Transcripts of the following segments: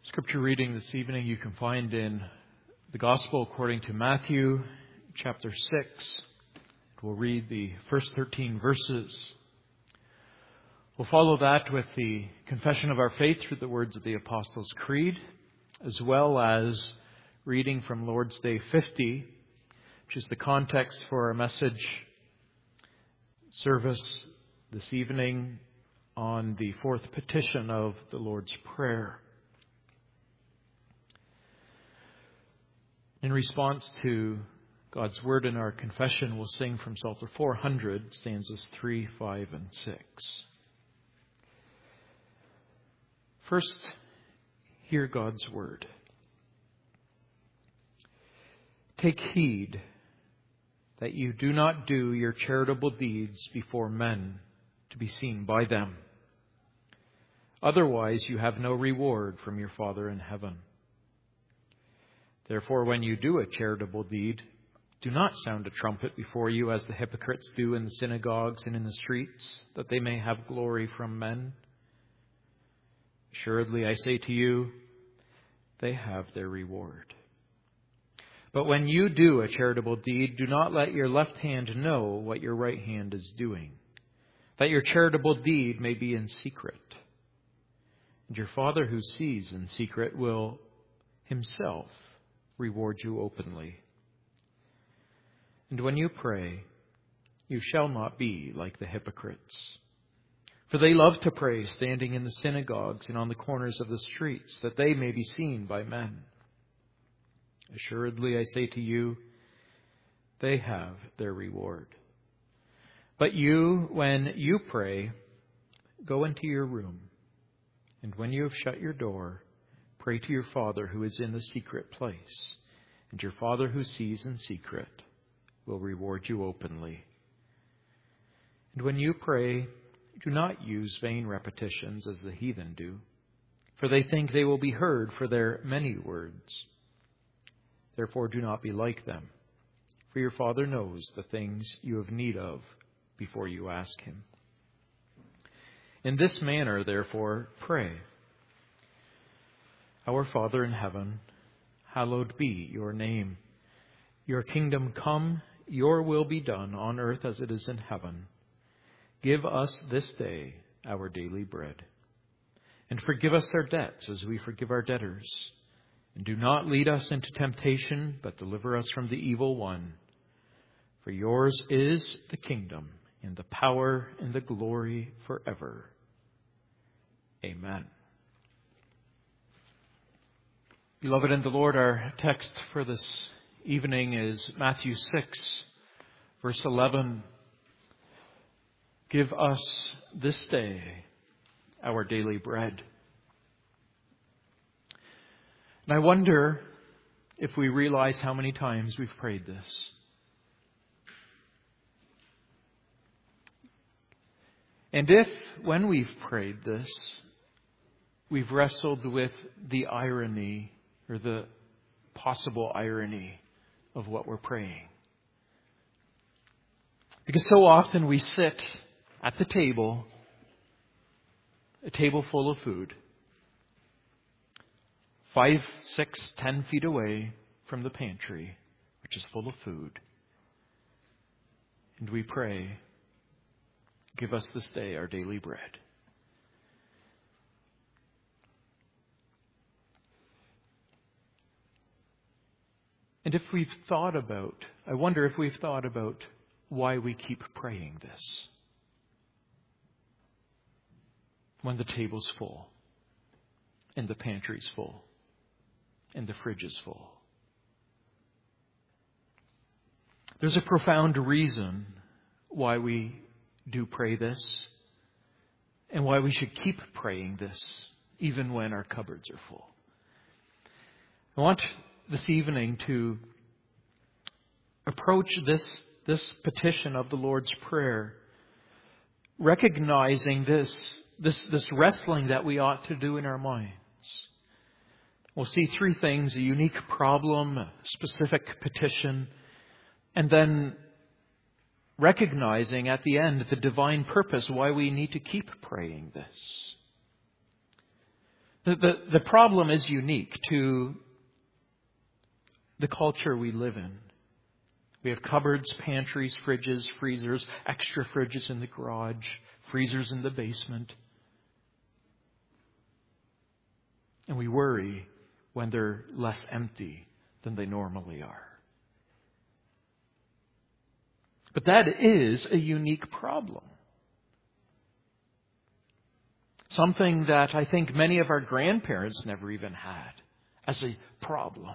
Scripture reading this evening you can find in the Gospel according to Matthew, chapter 6. We'll read the first 13 verses. We'll follow that with the confession of our faith through the words of the Apostles' Creed, as well as reading from Lord's Day 50, which is the context for our message service this evening on the fourth petition of the Lord's Prayer. In response to God's word in our confession, we'll sing from Psalter 400, stanzas 3, 5, and 6. First, hear God's word. Take heed that you do not do your charitable deeds before men to be seen by them. Otherwise, you have no reward from your Father in heaven. Therefore, when you do a charitable deed, do not sound a trumpet before you as the hypocrites do in the synagogues and in the streets, that they may have glory from men. Assuredly, I say to you, they have their reward. But when you do a charitable deed, do not let your left hand know what your right hand is doing, that your charitable deed may be in secret. And your Father who sees in secret will himself reward you openly. And when you pray, you shall not be like the hypocrites. For they love to pray standing in the synagogues and on the corners of the streets, that they may be seen by men. Assuredly, I say to you, they have their reward. But you, when you pray, go into your room, and when you have shut your door, pray to your Father who is in the secret place, and your Father who sees in secret will reward you openly. And when you pray, do not use vain repetitions as the heathen do, for they think they will be heard for their many words. Therefore, do not be like them, for your Father knows the things you have need of before you ask Him. In this manner, therefore, pray. Our Father in heaven, hallowed be your name. Your kingdom come, your will be done on earth as it is in heaven. Give us this day our daily bread. And forgive us our debts as we forgive our debtors. And do not lead us into temptation, but deliver us from the evil one. For yours is the kingdom, and the power, and the glory forever. Amen. Beloved in the Lord, our text for this evening is Matthew 6, verse 11. Give us this day our daily bread. And I wonder if we realize how many times we've prayed this. And if, when we've prayed this, we've wrestled with the irony or the possible irony of what we're praying. Because so often we sit at the table, a table full of food, 5, 6, 10 feet away from the pantry, which is full of food. And we pray, give us this day our daily bread. And if we've thought about, I wonder if we've thought about why we keep praying this. When the table's full, and the pantry's full, and the fridge is full. There's a profound reason why we do pray this, and why we should keep praying this, even when our cupboards are full. I want this evening to approach this petition of the Lord's Prayer, recognizing this wrestling that we ought to do in our minds. We'll see three things: a unique problem, a specific petition, and then recognizing at the end the divine purpose why we need to keep praying this. The problem is unique to the culture we live in. We have cupboards, pantries, fridges, freezers, extra fridges in the garage, freezers in the basement. And we worry when they're less empty than they normally are. But that is a unique problem. Something that I think many of our grandparents never even had as a problem.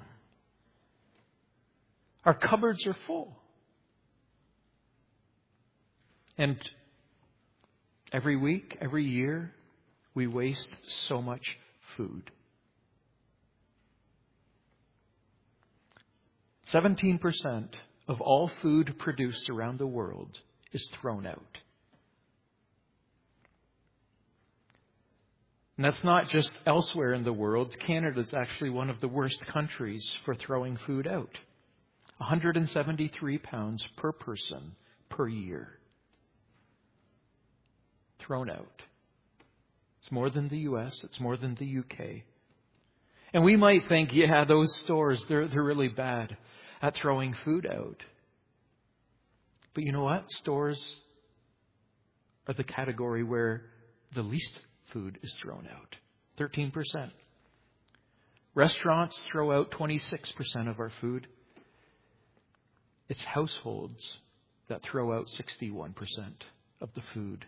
Our cupboards are full. And every week, every year, we waste so much food. 17% of all food produced around the world is thrown out. And that's not just elsewhere in the world. Canada is actually one of the worst countries for throwing food out. 173 pounds per person per year thrown out. It's more than the U.S. It's more than the U.K. And we might think, yeah, those stores, they're really bad at throwing food out. But you know what? Stores are the category where the least food is thrown out. 13%. Restaurants throw out 26% of our food. It's households that throw out 61% of the food.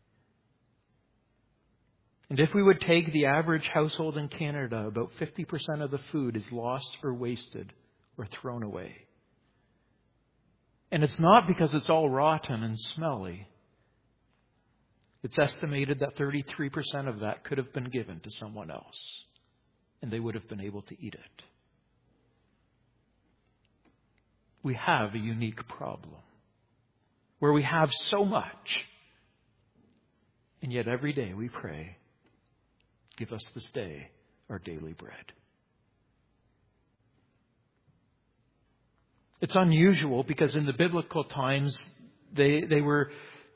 And if we would take the average household in Canada, about 50% of the food is lost or wasted or thrown away. And it's not because it's all rotten and smelly. It's estimated that 33% of that could have been given to someone else, and they would have been able to eat it. We have a unique problem where we have so much, and yet every day we pray, give us this day our daily bread. It's unusual because in the biblical times, they were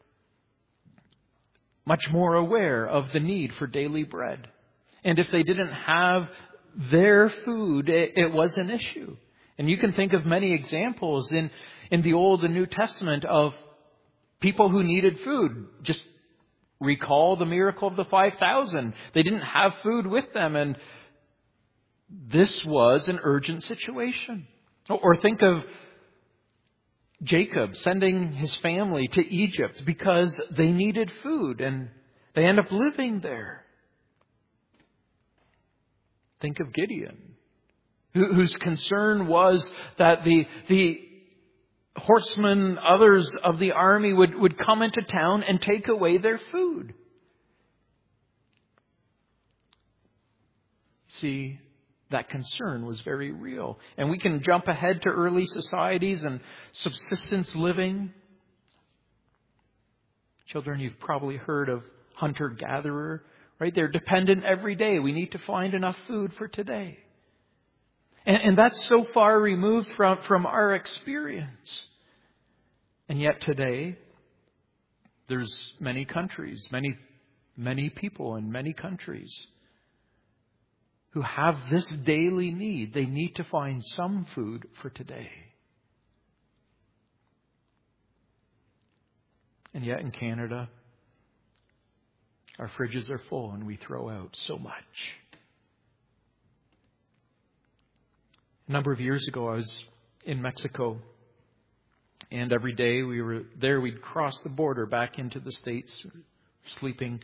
much more aware of the need for daily bread. And if they didn't have their food, it was an issue. And you can think of many examples in the Old and New Testament of people who needed food. Just recall the miracle of the 5,000. They didn't have food with them, and this was an urgent situation. Or think of Jacob sending his family to Egypt because they needed food, and they end up living there. Think of Gideon, whose concern was that the horsemen, others of the army would come into town and take away their food. See, that concern was very real. And we can jump ahead to early societies and subsistence living. Children, you've probably heard of hunter-gatherer, right? They're dependent every day. We need to find enough food for today. And that's so far removed from our experience. And yet today, there's many countries, many people in many countries who have this daily need. They need to find some food for today. And yet in Canada, our fridges are full and we throw out so much. A number of years ago, I was in Mexico, and every day we were there, we'd cross the border back into the States, sleeping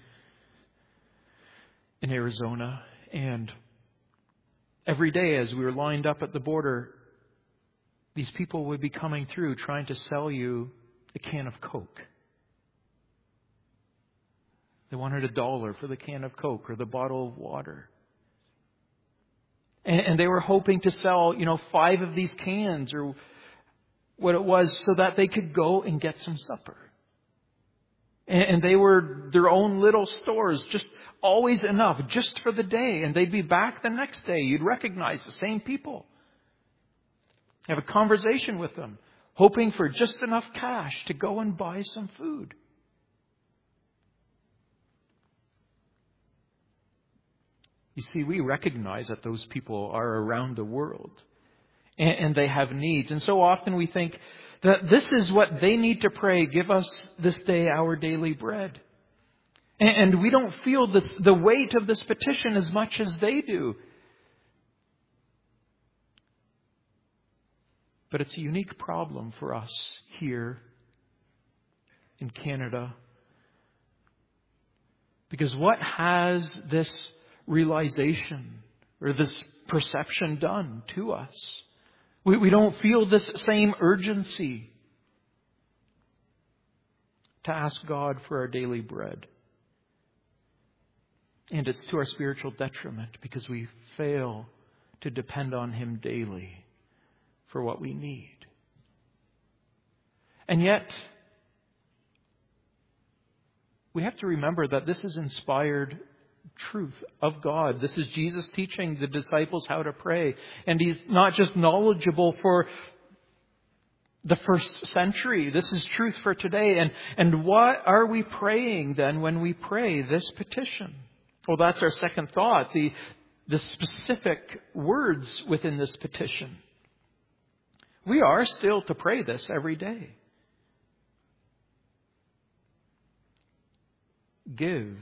in Arizona. And every day as we were lined up at the border, these people would be coming through trying to sell you a can of Coke. They wanted $1 for the can of Coke or the bottle of water. And they were hoping to sell, 5 of these cans or what it was so that they could go and get some supper. And they were their own little stores, just always enough, just for the day. And they'd be back the next day. You'd recognize the same people. Have a conversation with them, hoping for just enough cash to go and buy some food. You see, we recognize that those people are around the world and they have needs. And so often we think that this is what they need to pray. Give us this day our daily bread. And we don't feel the weight of this petition as much as they do. But it's a unique problem for us here in Canada. Because what has this realization or this perception done to us? We don't feel this same urgency to ask God for our daily bread. And it's to our spiritual detriment because we fail to depend on Him daily for what we need. And yet, we have to remember that this is inspired truth of God. This is Jesus teaching the disciples how to pray. And He's not just knowledgeable for the first century. This is truth for today. And what are we praying then when we pray this petition? Well, that's our second thought, the specific words within this petition. We are still to pray this every day. Give.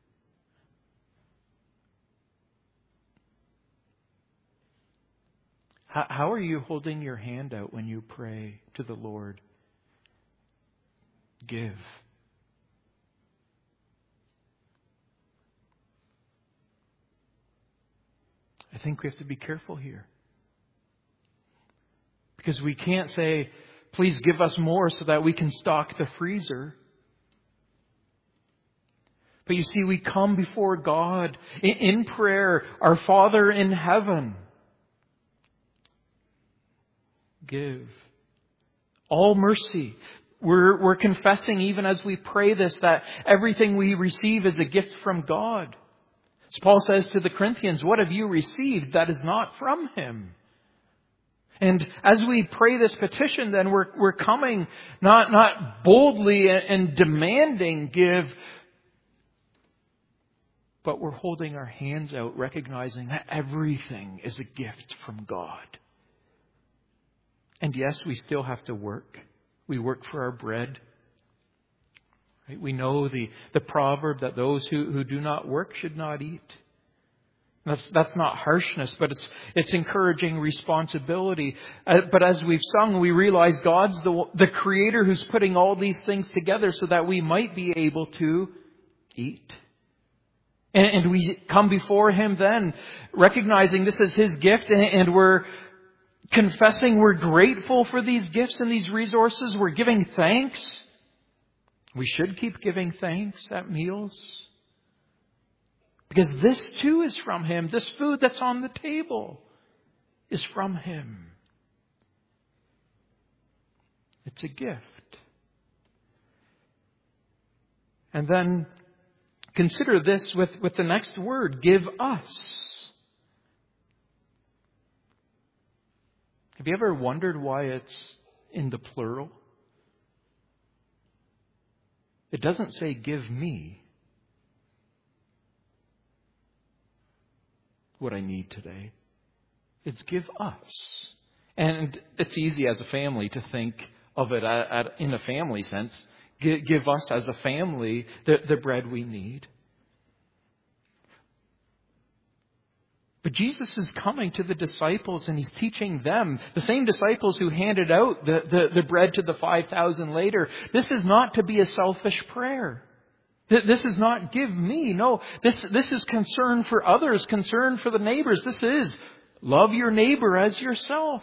How are you holding your hand out when you pray to the Lord? Give. I think we have to be careful here. Because we can't say, please give us more so that we can stock the freezer. But you see, we come before God in prayer, our Father in heaven. Give. All mercy. We're confessing even as we pray this that everything we receive is a gift from God. As Paul says to the Corinthians, what have you received that is not from Him? And as we pray this petition, then we're coming not boldly and demanding give, but we're holding our hands out, recognizing that everything is a gift from God. And yes, we still have to work. We work for our bread. Right? We know the proverb that those who do not work should not eat. That's not harshness, but it's encouraging responsibility. But as we've sung, we realize God's the Creator who's putting all these things together so that we might be able to eat. And we come before Him then, recognizing this is His gift, and we're confessing we're grateful for these gifts and these resources. We're giving thanks. We should keep giving thanks at meals. Because this too is from Him. This food that's on the table is from Him. It's a gift. And then consider this with the next word, give us. Have you ever wondered why it's in the plural? It doesn't say give me what I need today. It's give us. And it's easy as a family to think of it in a family sense. Give us as a family the bread we need. But Jesus is coming to the disciples and He's teaching them, the same disciples who handed out the bread to the 5,000 later. This is not to be a selfish prayer. This is not give me. No, this is concern for others, concern for the neighbors. This is love your neighbor as yourself.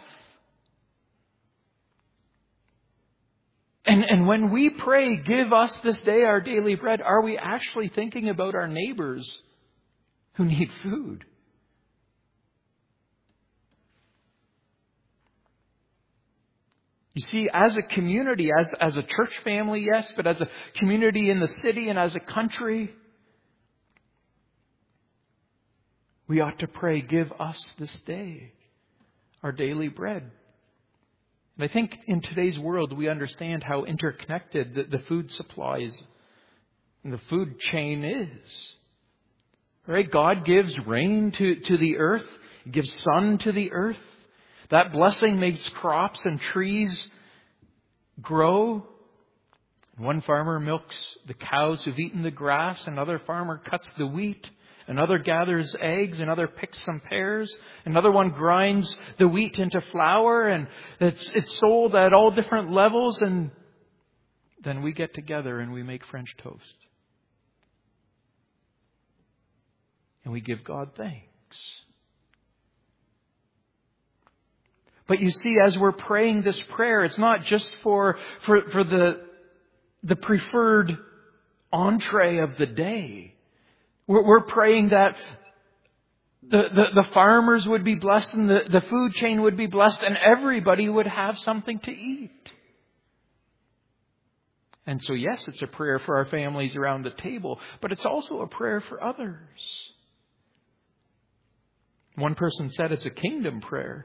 And when we pray, give us this day our daily bread, are we actually thinking about our neighbors who need food? You see, as a community, as a church family, yes, but as a community in the city and as a country, we ought to pray, give us this day our daily bread. And I think in today's world, we understand how interconnected the food supplies and the food chain is. Right? God gives rain to the earth. He gives sun to the earth. That blessing makes crops and trees grow. One farmer milks the cows who've eaten the grass. Another farmer cuts the wheat. Another gathers eggs. Another picks some pears. Another one grinds the wheat into flour. And it's sold at all different levels. And then we get together and we make French toast. And we give God thanks. But you see, as we're praying this prayer, it's not just for the preferred entree of the day. We're praying that the farmers would be blessed and the food chain would be blessed and everybody would have something to eat. And so yes, it's a prayer for our families around the table, but it's also a prayer for others. One person said it's a kingdom prayer.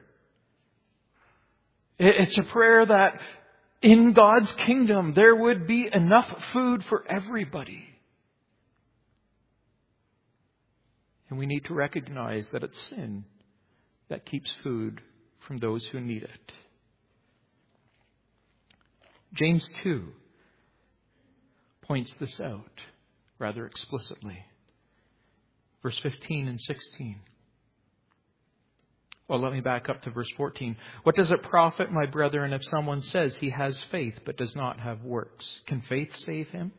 It's a prayer that in God's kingdom there would be enough food for everybody. And we need to recognize that it's sin that keeps food from those who need it. James 2 points this out rather explicitly. Verse 15 and 16. Well, let me back up to verse 14. What does it profit, my brethren, if someone says he has faith but does not have works? Can faith save him?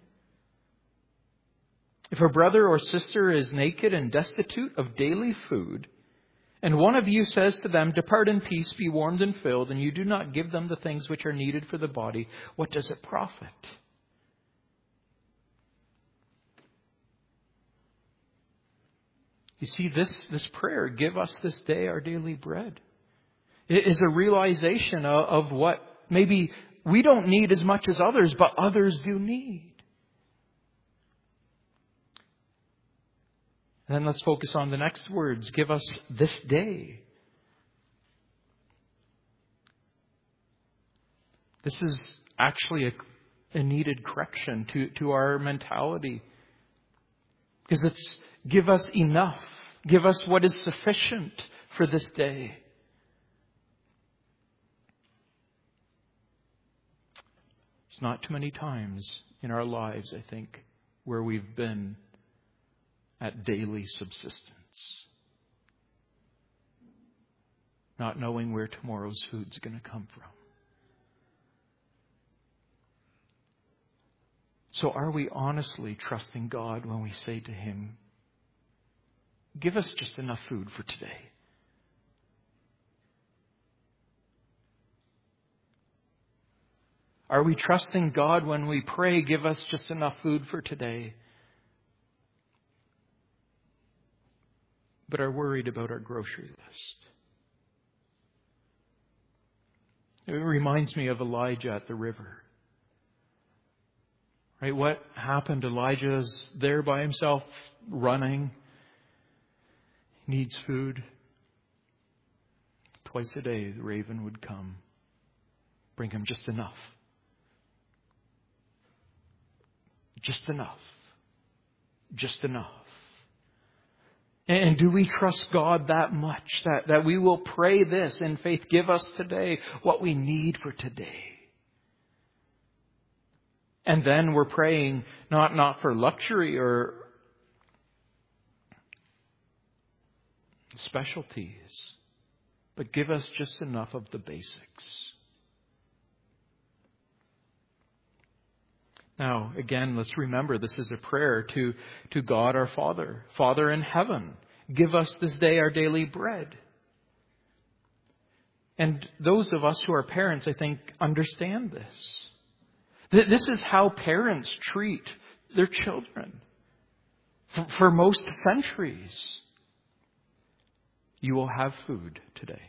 If a brother or sister is naked and destitute of daily food, and one of you says to them, depart in peace, be warmed and filled, and you do not give them the things which are needed for the body, what does it profit? You see, this prayer, give us this day our daily bread, it is a realization of what maybe we don't need as much as others, but others do need. And then let's focus on the next words. Give us this day. This is actually a needed correction to our mentality. Because it's give us enough. Give us what is sufficient for this day. It's not too many times in our lives, I think, where we've been at daily subsistence, not knowing where tomorrow's food's going to come from. So are we honestly trusting God when we say to Him, give us just enough food for today? Are we trusting God when we pray, give us just enough food for today? But are worried about our grocery list? It reminds me of Elijah at the river. Right? What happened? Elijah's there by himself, running. He needs food. Twice a day, the raven would come, bring him just enough. Just enough. Just enough. And do we trust God that much that we will pray this in faith? Give us today what we need for today. And then we're praying not for luxury or specialties, but give us just enough of the basics. Now, again, let's remember this is a prayer to God our Father. Father in heaven, give us this day our daily bread. And those of us who are parents, I think, understand this. This is how parents treat their children. For most centuries, you will have food today.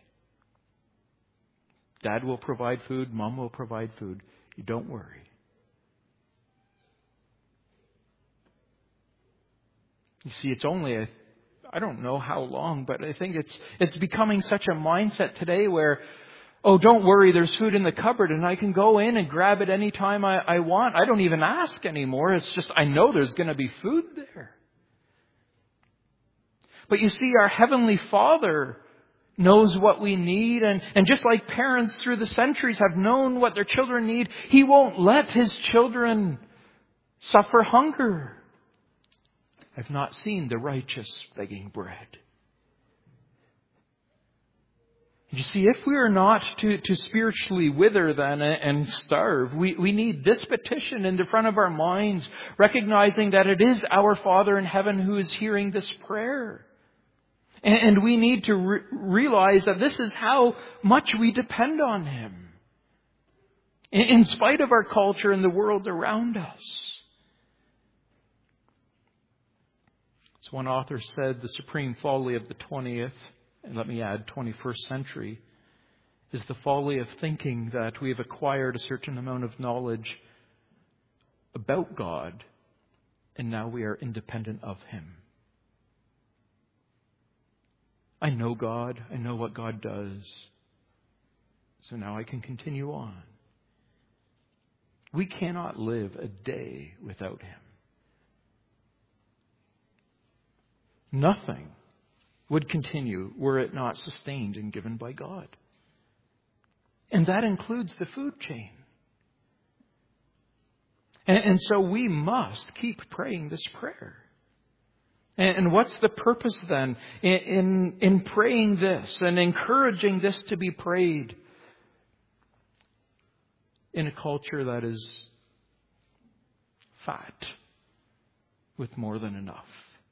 Dad will provide food. Mom will provide food. You don't worry. You see, it's only I don't know how long, but I think it's becoming such a mindset today where, oh, don't worry, there's food in the cupboard and I can go in and grab it anytime I want. I don't even ask anymore. It's just I know there's going to be food there. But you see, our Heavenly Father knows what we need. And just like parents through the centuries have known what their children need, He won't let His children suffer hunger. I've not seen the righteous begging bread. You see, if we are not to spiritually wither then and starve, we need this petition in the front of our minds, recognizing that it is our Father in heaven who is hearing this prayer. And we need to realize that this is how much we depend on Him, in spite of our culture and the world around us. As one author said, the supreme folly of the 20th, and let me add 21st century, is the folly of thinking that we have acquired a certain amount of knowledge about God and now we are independent of Him. I know God. I know what God does. So now I can continue on. We cannot live a day without Him. Nothing would continue were it not sustained and given by God. And that includes the food chain. And so we must keep praying this prayer. And what's the purpose then in praying this and encouraging this to be prayed in a culture that is fat with more than enough?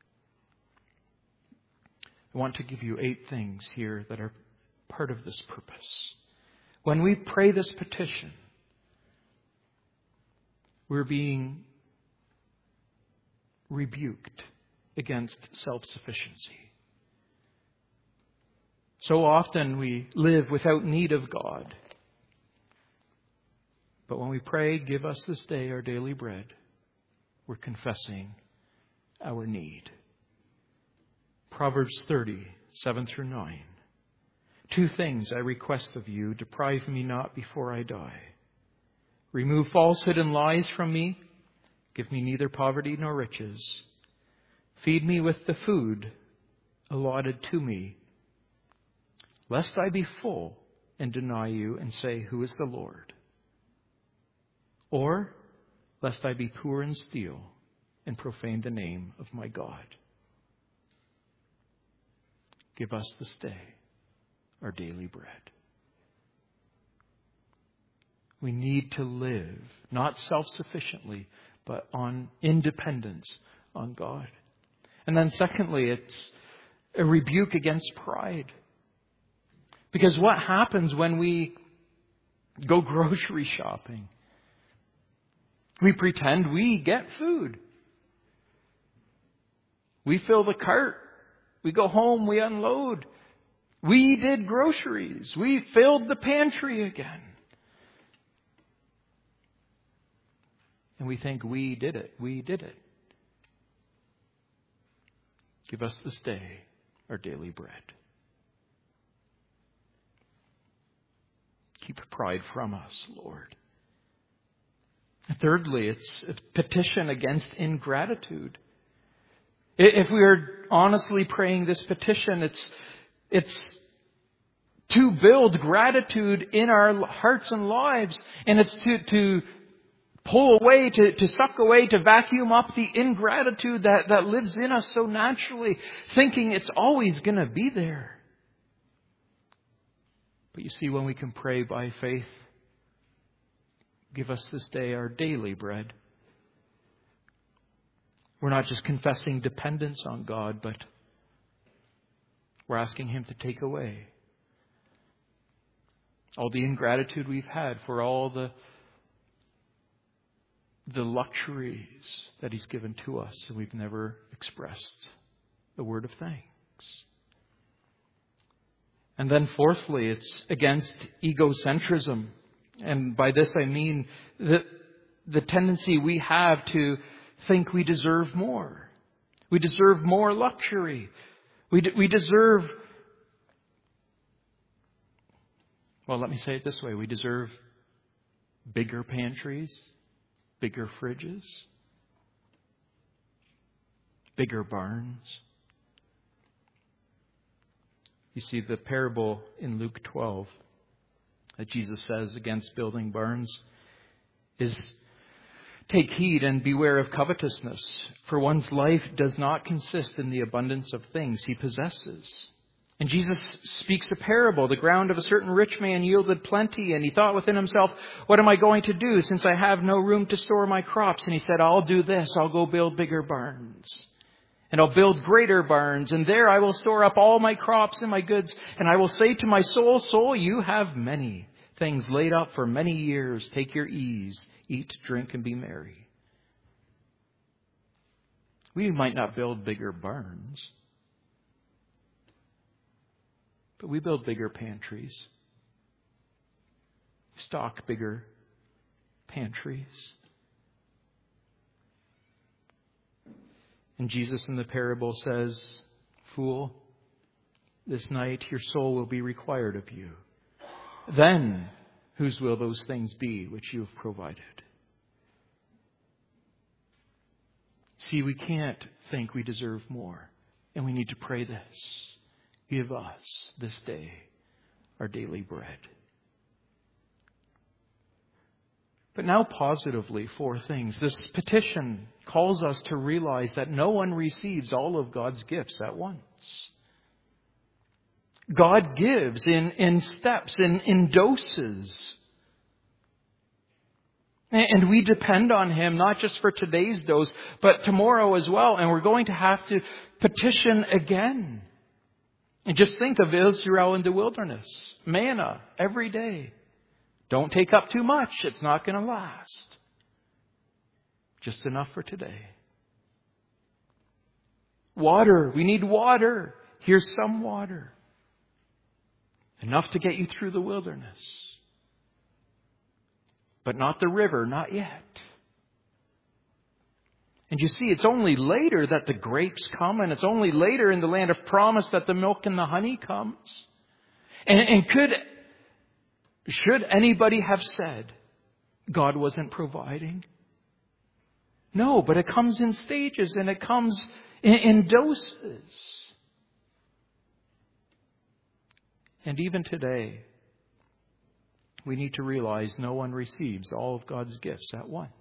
I want to give you 8 things here that are part of this purpose. When we pray this petition, we're being rebuked against self-sufficiency. So often we live without need of God. But when we pray, give us this day our daily bread, we're confessing our need. Proverbs 30, 7 through 9. 2 things I request of you, deprive me not before I die. Remove falsehood and lies from me. Give me neither poverty nor riches. Feed me with the food allotted to me, lest I be full and deny you and say, who is the Lord? Or lest I be poor and steal and profane the name of my God. Give us this day our daily bread. We need to live, not self-sufficiently, but on independence on God. And then secondly, it's a rebuke against pride. Because what happens when we go grocery shopping? We pretend we get food. We fill the cart. We go home, we unload. We did groceries. We filled the pantry again. And we think we did it. We did it. Give us this day our daily bread. Keep pride from us, Lord. And thirdly, it's a petition against ingratitude. If we are honestly praying this petition, it's to build gratitude in our hearts and lives. And it's to pull away, to suck away, to vacuum up the ingratitude that lives in us so naturally, thinking it's always going to be there. But you see, when we can pray by faith, give us this day our daily bread. We're not just confessing dependence on God, but we're asking Him to take away all the ingratitude we've had for all the luxuries that He's given to us, and we've never expressed a word of thanks. And then fourthly, it's against egocentrism. And by this I mean the tendency we have to think we deserve more. We deserve more luxury. We deserve, well, let me say it this way. We deserve bigger pantries, bigger fridges, bigger barns. You see, the parable in Luke 12 that Jesus says against building barns is, take heed and beware of covetousness, for one's life does not consist in the abundance of things he possesses. And Jesus speaks a parable. The ground of a certain rich man yielded plenty, and he thought within himself, what am I going to do since I have no room to store my crops? And he said, I'll do this. I'll go build bigger barns. And I'll build greater barns, and there I will store up all my crops and my goods. And I will say to my soul, soul, you have many things laid up for many years. Take your ease, eat, drink, and be merry. We might not build bigger barns, but we build bigger pantries, stock bigger pantries. And Jesus in the parable says, fool, this night your soul will be required of you. Then whose will those things be which you have provided? See, we can't think we deserve more. And we need to pray this. Give us this day our daily bread. But now positively, 4 things. This petition calls us to realize that no one receives all of God's gifts at once. God gives in steps, in doses. And we depend on Him, not just for today's dose, but tomorrow as well. And we're going to have to petition again. And just think of Israel in the wilderness. Manna every day. Don't take up too much. It's not going to last. Just enough for today. Water. We need water. Here's some water. Enough to get you through the wilderness. But not the river, not yet. And you see, it's only later that the grapes come, and it's only later in the land of promise that the milk and the honey comes. And should anybody have said God wasn't providing? No, but it comes in stages and it comes in doses. And even today, we need to realize no one receives all of God's gifts at once.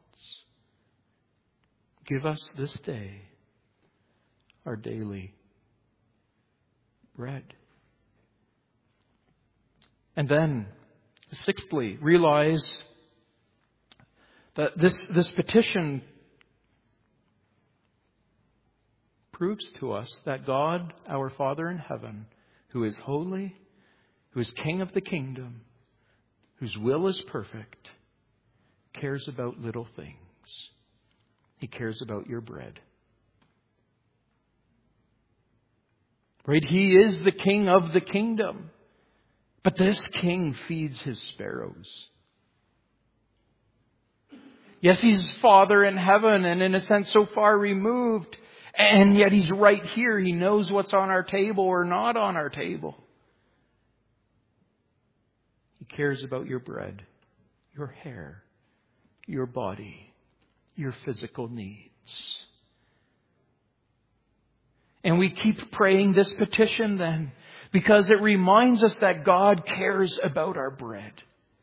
Give us this day our daily bread. And then, sixthly, realize that this petition proves to us that God, our Father in heaven, who is holy, who is King of the kingdom, whose will is perfect, cares about little things. He cares about your bread. Right? He is the King of the kingdom. But this King feeds his sparrows. Yes, He's Father in heaven and in a sense so far removed. And yet He's right here. He knows what's on our table or not on our table. He cares about your bread, your hair, your body, your physical needs. And we keep praying this petition then, because it reminds us that God cares about our bread.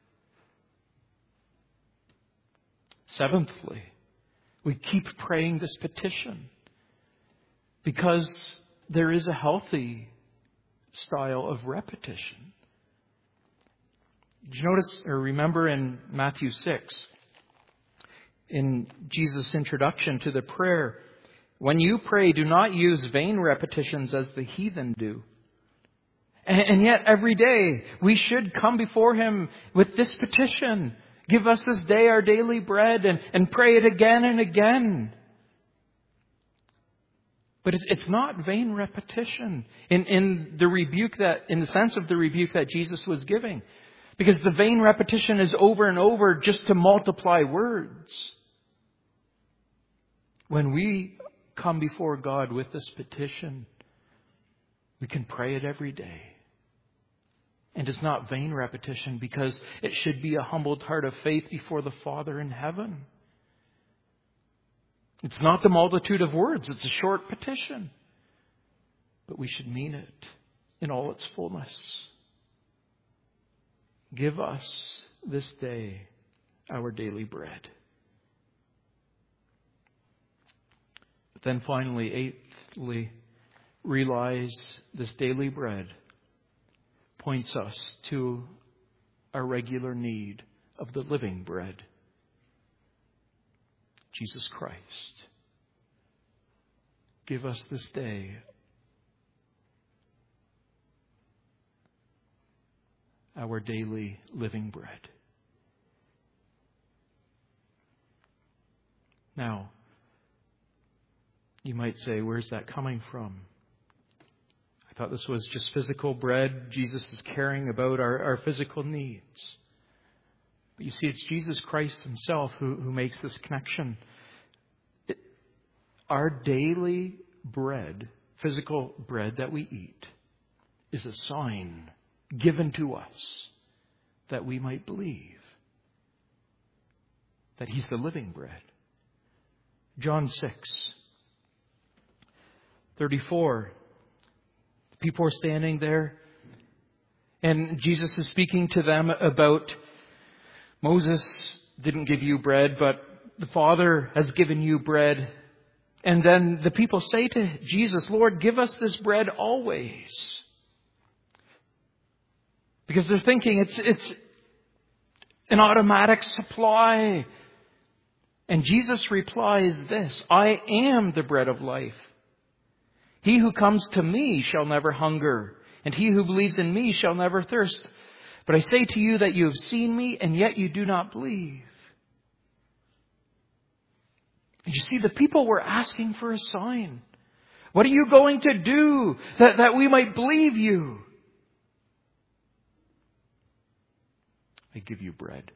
Seventhly, we keep praying this petition because there is a healthy style of repetition. Did you notice or remember in Matthew 6, in Jesus' introduction to the prayer, when you pray, do not use vain repetitions as the heathen do. And yet every day we should come before Him with this petition. Give us this day our daily bread, and pray it again and again. But it's not vain repetition in the sense of the rebuke that Jesus was giving. Because the vain repetition is over and over just to multiply words. When we come before God with this petition, we can pray it every day. And it's not vain repetition because it should be a humbled heart of faith before the Father in heaven. It's not the multitude of words. It's a short petition. But we should mean it. in all its fullness. Give us this day our daily bread. But then finally, eighthly, realize this daily bread points us to our regular need of the living bread, Jesus Christ. Give us this day our daily living bread. Now, you might say, where's that coming from? I thought this was just physical bread. Jesus is caring about our physical needs. But you see, it's Jesus Christ himself who makes this connection. Our daily bread, physical bread that we eat, is a sign given to us that we might believe that He's the living bread. John 6:34. People are standing there, and Jesus is speaking to them about Moses didn't give you bread, but the Father has given you bread. And then the people say to Jesus, Lord, give us this bread always. Because they're thinking it's an automatic supply. And Jesus replies this, I am the bread of life. He who comes to me shall never hunger, and he who believes in me shall never thirst. But I say to you that you have seen me, and yet you do not believe. And you see, the people were asking for a sign. What are you going to do that we might believe you? I give you bread.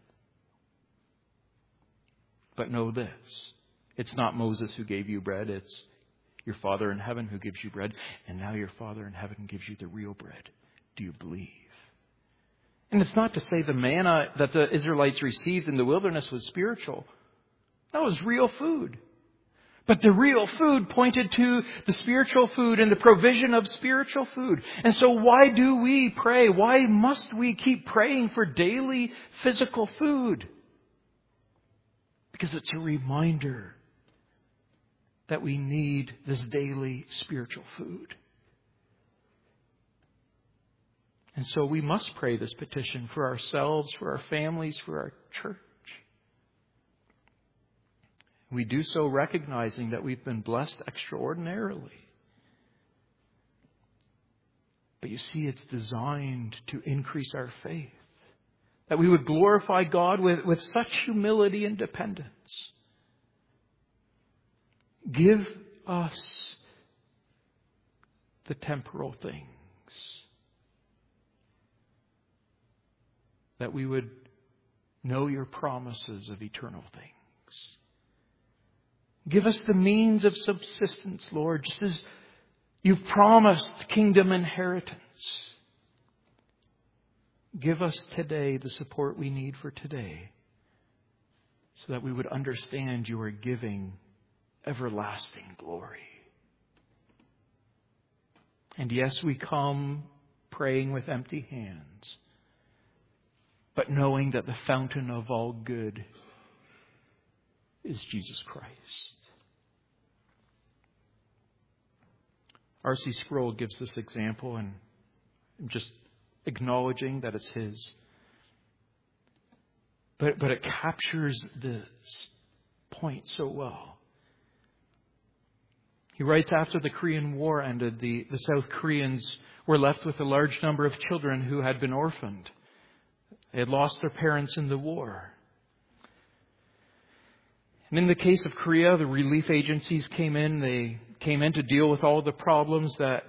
But know this, it's not Moses who gave you bread, it's your Father in heaven who gives you bread. And now your Father in heaven gives you the real bread. Do you believe? And it's not to say the manna that the Israelites received in the wilderness was spiritual. That was real food. But the real food pointed to the spiritual food and the provision of spiritual food. And so why do we pray? Why must we keep praying for daily physical food? Because it's a reminder that we need this daily spiritual food. And so we must pray this petition for ourselves, for our families, for our church. We do so recognizing that we've been blessed extraordinarily. But you see, it's designed to increase our faith. That we would glorify God with such humility and dependence. Give us the temporal things. That we would know your promises of eternal things. Give us the means of subsistence, Lord, just as you've promised kingdom inheritance. Give us today the support we need for today so that we would understand you are giving everlasting glory. And yes, we come praying with empty hands, but knowing that the fountain of all good is Jesus Christ. R.C. Sproul gives this example, and just acknowledging that it's his. But it captures this point so well. He writes, after the Korean War ended, the South Koreans were left with a large number of children who had been orphaned. They had lost their parents in the war. And in the case of Korea, the relief agencies came in. They came in to deal with all the problems that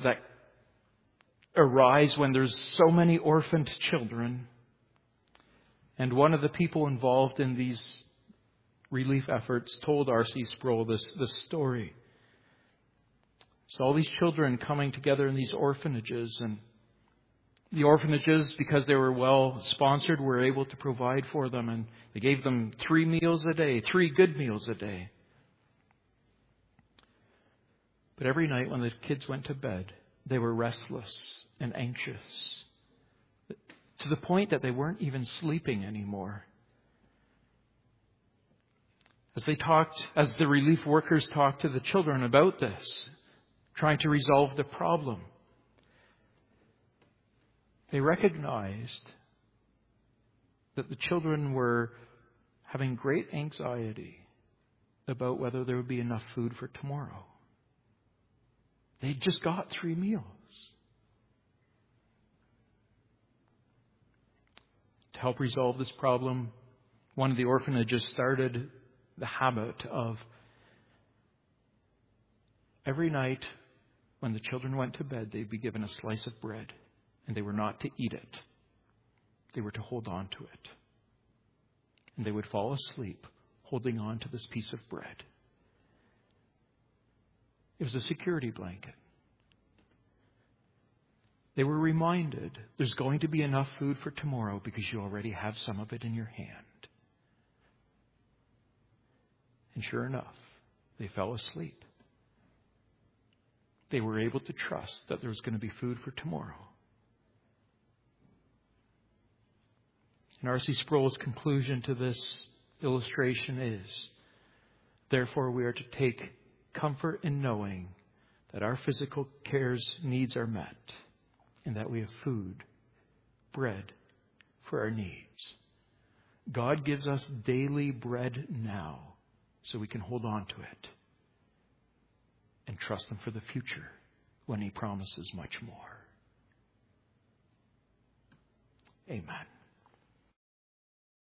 arise when there's so many orphaned children. And one of the people involved in these relief efforts told R.C. Sproul this story. So all these children coming together in these orphanages, and the orphanages, because they were well sponsored, were able to provide for them, and they gave them 3 meals a day, 3 good meals a day. But every night when the kids went to bed, they were restless and anxious, to the point that they weren't even sleeping anymore. As the relief workers talked to the children about this, trying to resolve the problem, they recognized that the children were having great anxiety about whether there would be enough food for tomorrow. They just got 3 meals. To help resolve this problem, one of the orphanages started the habit of every night when the children went to bed, they'd be given a slice of bread, and they were not to eat it. They were to hold on to it. And they would fall asleep holding on to this piece of bread. It was a security blanket. They were reminded there's going to be enough food for tomorrow because you already have some of it in your hand. And sure enough, they fell asleep. They were able to trust that there was going to be food for tomorrow. And R.C. Sproul's conclusion to this illustration is, therefore we are to take comfort in knowing that our physical cares needs are met and that we have food, bread for our needs. God gives us daily bread now so we can hold on to it and trust Him for the future when He promises much more. Amen.